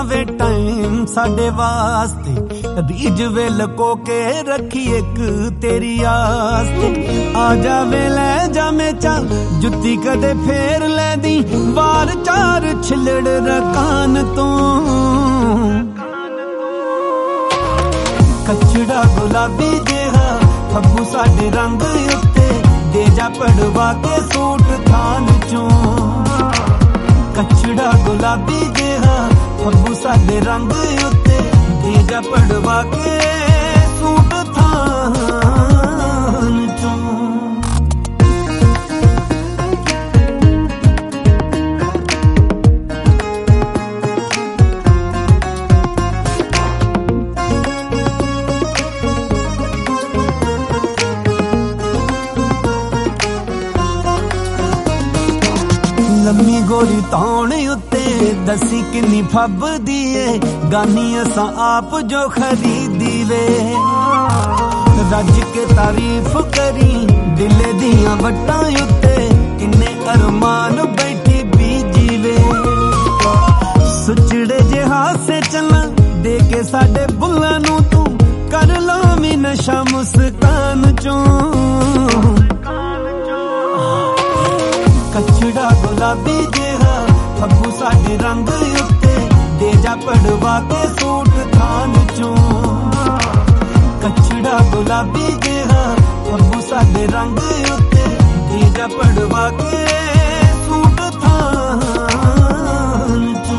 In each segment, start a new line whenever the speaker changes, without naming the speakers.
वे time साडे वास्ते, रीज वे लको के रखी एक तेरी आस्ते। आ जावे ले जामे चल जुत्ती कदे फेर ले दी, वार चार छिलड़ रकान तो। कचड़ा गुलाबी जेहा फब्बू साडे रंग उत्ते, दे जा पड़वा के सूट थान चों। कचड़ा गुलाबी जेहा फब्बू साडे रंग उत्ते, दे जा पड़वा के सूट थान चों। लम्मी गोरी तौण उत्ते दसी किन्नी फबदी ए, गानी असां आप जो खरीदी वे। रज के तारीफ करी दिले दियां वट्टां उत्ते, किन्ने अरमान बैठी बीजी वे। सुचड़े जे हासे चलन दे के साडे बुल्लां नूं तू, कर लावी नशा मुस्कान चों। कचड़ा गुलाबी जेहा फब्बू साडे रंग उत्ते, दे जा पड़वा के सूट थान चों। कचड़ा गुलाबी जेहा फब्बू साडे रंग उत्ते, दे जा पड़वा के सूट थान चों।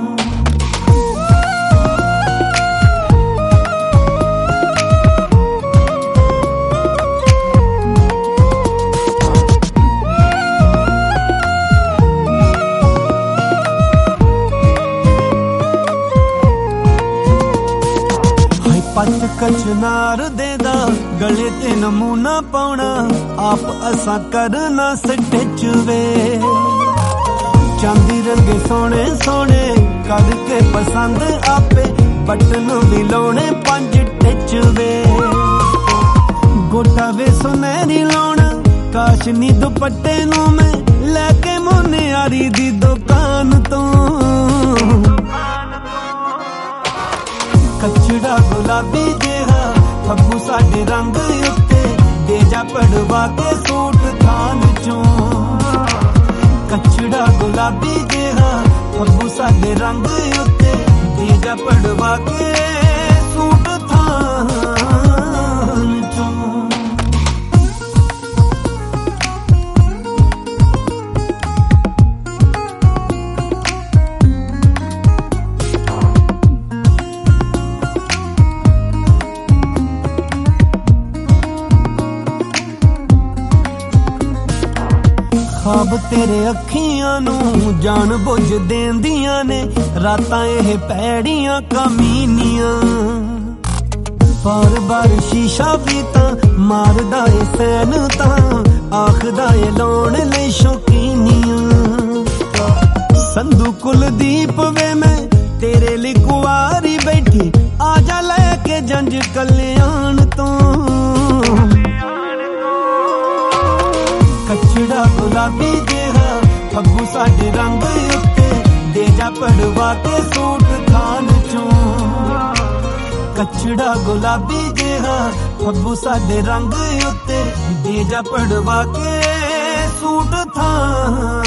पच कचनार देदा गले ते नमूना पाउना, आप असा करना स्टिच वे। चांदी रंगे सोने सोने करके पसंद आपे, बटन भी लाने 5 टिच वे। गोटा वे सुनहरी लाउना, काशनी दुपट्टे नूं मैं लैके मुनियारी दी दुकान तो। कचड़ा गुलाबी जेहा फब्बू साडे रंग उत्ते, दे जा पड़वा के सूट थान चों। कचड़ा गुलाबी जेहा फब्बू साडे रंग उत्ते, दे जा पड़वा के सूट थान चों। ख्वाब तेरे अखियां नूं जान बुझ देंदियां ने, रातां एह पैड़ियां कमीनियां। बार बार शीशा भी तां मारदा ए सैन तां, आखदा ए लाउण लई शौकीनियां। संधू कुलदीप वे मैं तेरे लई कुआरी बैठी, आजा लैके जंज कल्याण तो। कचड़ा गुलाबी जेहा फब्बू साडे रंग उत्ते, दे जा पड़वा के सूट थान चों। कचड़ा गुलाबी जेहा फब्बू साडे रंग उत्ते, दे जा पड़वा के सूट थान